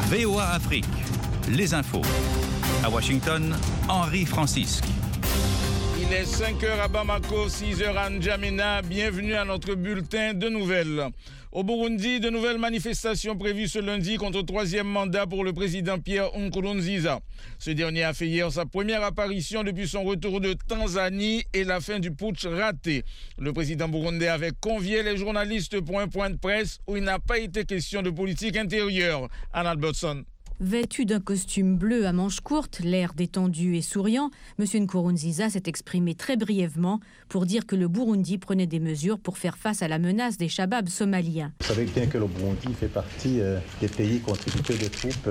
VOA Afrique, les infos. À Washington, Henri Francisque. Il est 5h à Bamako, 6h à N'Djamena. Bienvenue à notre bulletin de nouvelles. Au Burundi, de nouvelles manifestations prévues ce lundi contre le troisième mandat pour le président Pierre Nkurunziza. Ce dernier a fait hier sa première apparition depuis son retour de Tanzanie et la fin du putsch raté. Le président burundais avait convié les journalistes pour un point de presse où il n'a pas été question de politique intérieure. Anna Albertson. Vêtu d'un costume bleu à manches courtes, l'air détendu et souriant, M. Nkurunziza s'est exprimé très brièvement pour dire que le Burundi prenait des mesures pour faire face à la menace des Shabab somaliens. Vous savez bien que le Burundi fait partie des pays contributeurs de troupes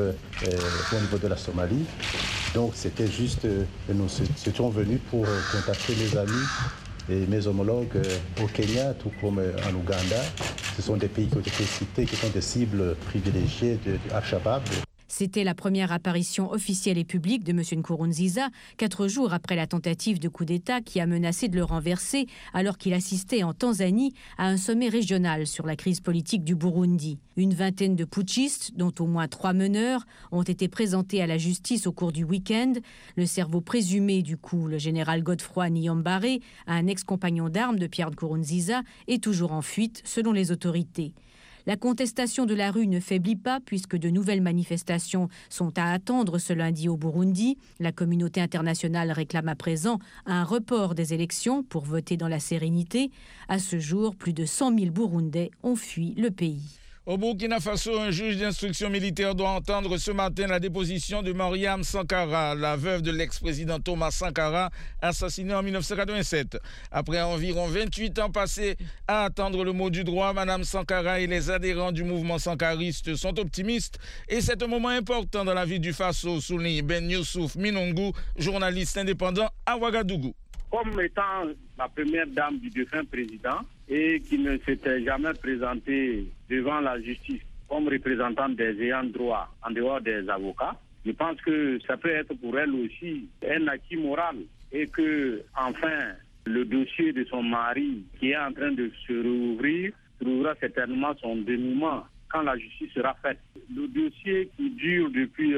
au niveau de la Somalie. Donc c'était juste, nous étions venus pour contacter mes amis et mes homologues au Kenya, tout comme en Ouganda. Ce sont des pays qui ont été cités, qui sont des cibles privilégiées de Al-Shabaab. C'était la première apparition officielle et publique de M. Nkurunziza, 4 jours après la tentative de coup d'État qui a menacé de le renverser alors qu'il assistait en Tanzanie à un sommet régional sur la crise politique du Burundi. Une vingtaine de putschistes, dont au moins 3 meneurs, ont été présentés à la justice au cours du week-end. Le cerveau présumé du coup, le général Godefroy Niyombare, un ex-compagnon d'armes de Pierre Nkurunziza, est toujours en fuite selon les autorités. La contestation de la rue ne faiblit pas puisque de nouvelles manifestations sont à attendre ce lundi au Burundi. La communauté internationale réclame à présent un report des élections pour voter dans la sérénité. À ce jour, plus de 100 000 Burundais ont fui le pays. Au Burkina Faso, un juge d'instruction militaire doit entendre ce matin la déposition de Mariam Sankara, la veuve de l'ex-président Thomas Sankara, assassiné en 1987. Après environ 28 ans passés à attendre le mot du droit, Mme Sankara et les adhérents du mouvement sankariste sont optimistes et c'est un moment important dans la vie du Faso, souligne Ben Youssouf Minongu, journaliste indépendant à Ouagadougou. Comme étant la première dame du défunt président et qui ne s'était jamais présentée devant la justice comme représentante des ayants droit en dehors des avocats, je pense que ça peut être pour elle aussi un acquis moral et que, enfin, le dossier de son mari qui est en train de se rouvrir trouvera certainement son dénouement quand la justice sera faite. Le dossier qui dure depuis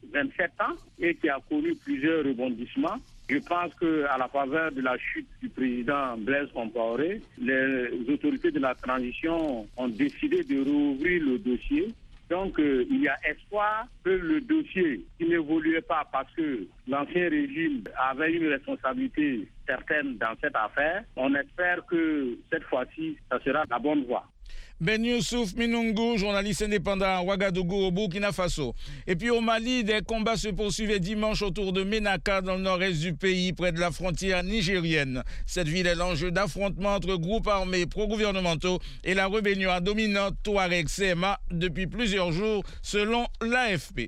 27 ans et qui a connu plusieurs rebondissements, je pense qu'à la faveur de la chute du président Blaise Compaoré, les autorités de la transition ont décidé de rouvrir le dossier. Donc, il y a espoir que le dossier, qui n'évoluait pas parce que l'ancien régime avait une responsabilité certaine dans cette affaire, on espère que cette fois-ci, ça sera la bonne voie. Ben Youssouf Minungu, journaliste indépendant à Ouagadougou au Burkina Faso. Et puis au Mali, des combats se poursuivaient dimanche autour de Ménaka dans le nord-est du pays, près de la frontière nigérienne. Cette ville est l'enjeu d'affrontements entre groupes armés pro-gouvernementaux et la rébellion dominante Touareg CMA depuis plusieurs jours, selon l'AFP.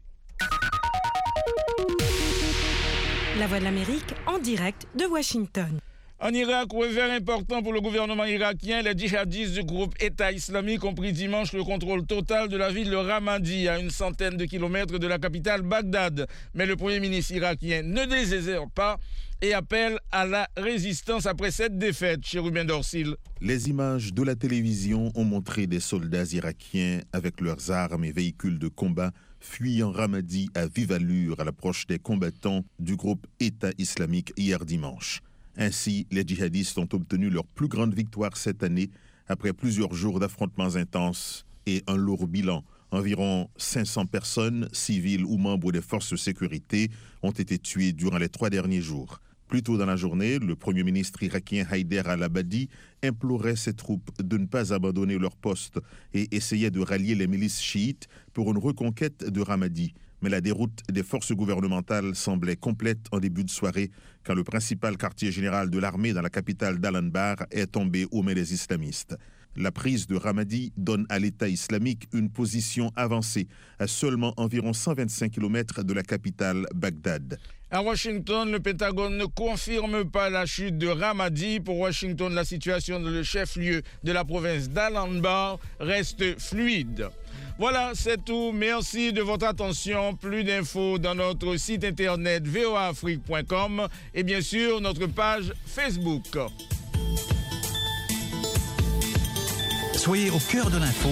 La Voix de l'Amérique en direct de Washington. En Irak, revers important pour le gouvernement irakien, les djihadistes du groupe État islamique ont pris dimanche le contrôle total de la ville de Ramadi, à une centaine de kilomètres de la capitale Bagdad. Mais le Premier ministre irakien ne désespère pas et appelle à la résistance après cette défaite, Chérubin Dorsil. Les images de la télévision ont montré des soldats irakiens avec leurs armes et véhicules de combat fuyant Ramadi à vive allure à l'approche des combattants du groupe État islamique hier dimanche. Ainsi, les djihadistes ont obtenu leur plus grande victoire cette année après plusieurs jours d'affrontements intenses et un lourd bilan. Environ 500 personnes, civiles ou membres des forces de sécurité, ont été tuées durant les 3 derniers jours. Plus tôt dans la journée, le Premier ministre irakien Haider al-Abadi implorait ses troupes de ne pas abandonner leur poste et essayait de rallier les milices chiites pour une reconquête de Ramadi. Mais la déroute des forces gouvernementales semblait complète en début de soirée quand le principal quartier général de l'armée dans la capitale d'Al-Anbar est tombé aux mains des islamistes. La prise de Ramadi donne à l'État islamique une position avancée à seulement environ 125 km de la capitale Bagdad. À Washington, le Pentagone ne confirme pas la chute de Ramadi. Pour Washington, la situation dans le chef-lieu de la province d'Al-Anbar reste fluide. Voilà, c'est tout. Merci de votre attention. Plus d'infos dans notre site internet voaafrique.com et bien sûr notre page Facebook. Soyez au cœur de l'info